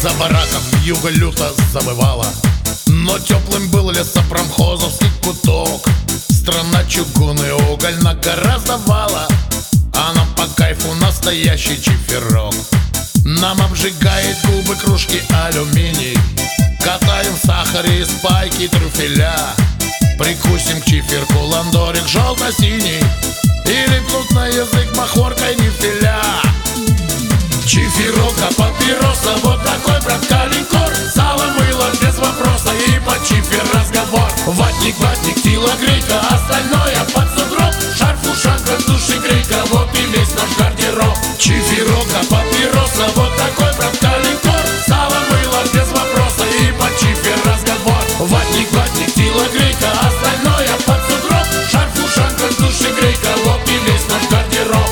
За бараком юга люто завывала, но теплым был лесопромхозовский куток. Страна чугун и уголь на гораздо вала, а нам по кайфу настоящий чиферок. Нам обжигает губы кружки алюминий, катаем в сахаре из пайки трюфеля. Прикусим к чиферку ландорик желто-синий и липнут на язык махоркой нефиля. Чиферок, а папироса, вот такой, брат, калинкор. Сало, мыло, без вопроса и по чифер разговор. Ватник, ватник, телогрейка, остальное под сугроб. Шарф, ушанка, душегрейка, вот и весь наш гардероб. Чиферок, а папироса, вот такой, брат, калинкор. Сало, мыло, без вопроса и по чифер разговор. Ватник, ватник, телогрейка, остальное под сугроб. Шарф, ушанка, душегрейка, вот и весь наш гардероб.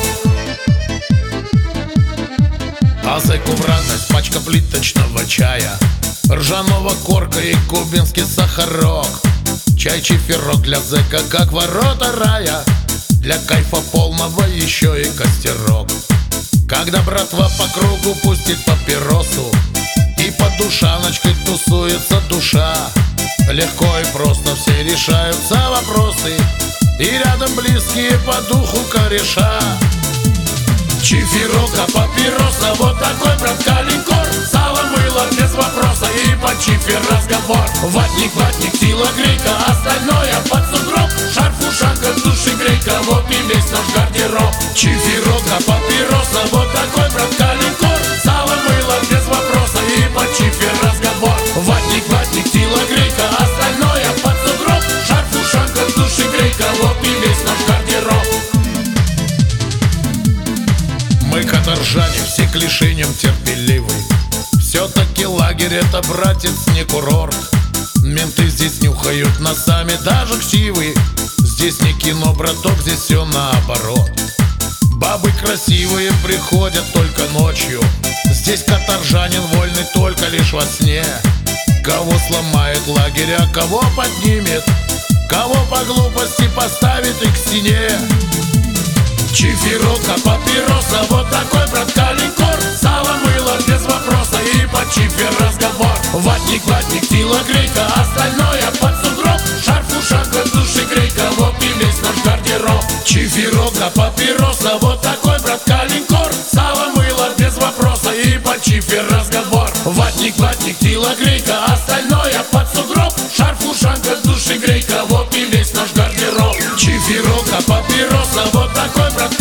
А зэку в радость пачка плиточного чая, ржаного корка и кубинский сахарок. Чай чиферок для зэка, как ворота рая, для кайфа полного еще и костерок. Когда братва по кругу пустит папиросу и под душаночкой тусуется душа, легко и просто все решаются вопросы, и рядом близкие по духу кореша. Чиферок, а папироса, вот такой, брат, калинкор. Сало, мыло, без вопроса и по чифер разговор. Ватник, ватник, телогрейка, остальное под сугроб. Шарф, ушанка, душегрейка, вот и весь наш гардероб. Чиферок, а папироса, вот такой, брат, калинкор. Сало, мыло, без вопроса и по чифер разговор. Ватник, ватник, телогрейка, остальное под сугроб. Шарф, ушанка, душегрейка, вот и весь наш гардероб. Мы каторжане, все к лишениям терпеливы. Все-таки лагерь это, братец, не курорт. Менты здесь нюхают носами даже ксивы. Здесь не кино, браток, здесь все наоборот. Бабы красивые приходят только ночью. Здесь каторжанин вольный только лишь во сне. Кого сломает лагерь, а кого поднимет, кого по глупости поставит и к стене. Чиферок, а папироса, вот такой, брат, калинкор. Сало, мыло, без вопроса и по чифер разговор. Ватник, ватник, телогрейка, остальное под сугроб. Шарф, ушанка, душегрейка, вот и весь наш гардероб. Чиферок, а папироса, вот такой, брат, калинкор. Сало, мыло, без вопроса и по чифер разговор. Ватник, ватник, телогрейка, остальное под сугроб. Шарф, ушанка, душегрейка, вот и весь наш гардероб. Чиферок, а папироса, вот такой, брат,